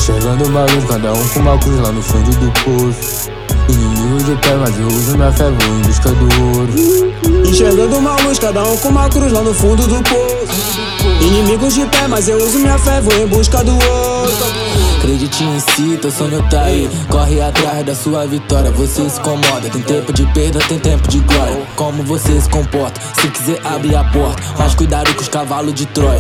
Enxergando uma luz, cada um com uma cruz lá no fundo do poço. Inimigo de pé, mas eu uso minha fé, vou em busca do ouro. Enxergando uma luz, cada um com uma cruz lá no fundo do poço. Inimigos de pé, mas eu uso minha fé, vou em busca do ouro. Acredite em si, teu sonho tá aí. Corre atrás da sua vitória, você se incomoda. Tem tempo de perda, tem tempo de glória. Como você se comporta, se quiser abrir a porta, mas cuidado com os cavalos de Troia.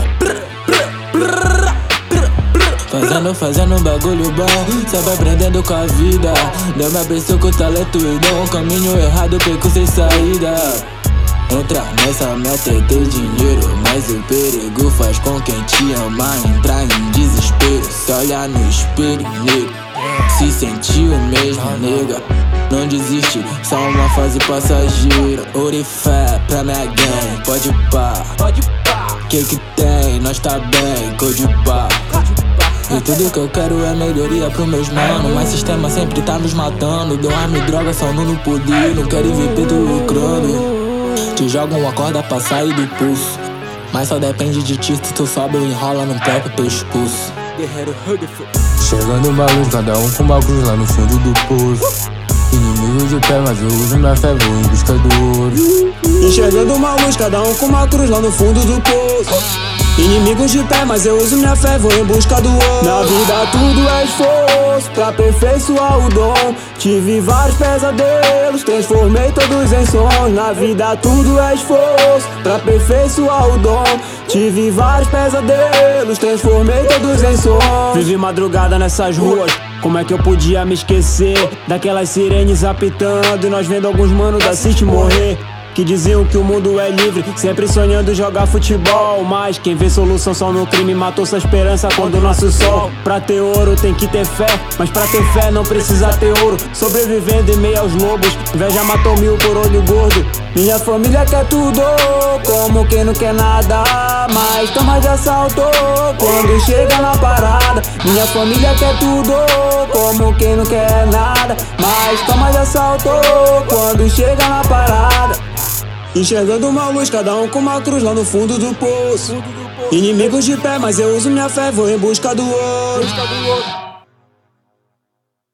Fazendo um bagulho bom, sempre aprendendo com a vida. Deus me abençoe com talento e dom. Caminho errado, perco sem saída. Entra nessa meta é ter dinheiro, mas o perigo faz com quem te ama entrar em desespero. Se olhar no espelho, nego, se sentir o mesmo, nega. Não desiste, só uma fase passageira. Ouro e fé pra minha gang, pode pá. Que tem, nós tá bem, code pá. E tudo que eu quero é melhoria pros meus manos, mas sistema sempre tá nos matando. Deu arma e droga, só no poder, não quero ver Pedro lucrando. Te joga uma corda pra sair do pulso, mas só depende de ti se tu sobe ou enrola no próprio pescoço. Enxergando uma luz, cada um com uma cruz lá no fundo do poço. Inimigo de pé, mas eu uso minha fé, vou em busca do ouro. Enxergando uma luz, cada um com uma cruz lá no fundo do poço. Inimigos de pé, mas eu uso minha fé, vou em busca do ouro. Na vida tudo é esforço pra aperfeiçoar o dom. Tive vários pesadelos, transformei todos em sonhos. Na vida tudo é esforço pra aperfeiçoar o dom. Tive vários pesadelos, transformei todos em sonhos. Vivi madrugada nessas ruas, como é que eu podia me esquecer daquelas sirenes apitando e nós vendo alguns manos da City morrer, que diziam que o mundo é livre, sempre sonhando jogar futebol. Mas quem vê solução só no crime matou sua esperança quando nasce o sol. Pra ter ouro tem que ter fé, mas pra ter fé não precisa ter ouro. Sobrevivendo em meio aos lobos, inveja matou 1000 por olho gordo. Minha família quer tudo, como quem não quer nada, mas toma de assalto quando chega na parada. Minha família quer tudo, como quem não quer nada, mas toma de assalto quando chega na parada. Enxergando uma luz, cada um com uma cruz lá no fundo do poço. Inimigos de pé, mas eu uso minha fé, vou em busca do ouro.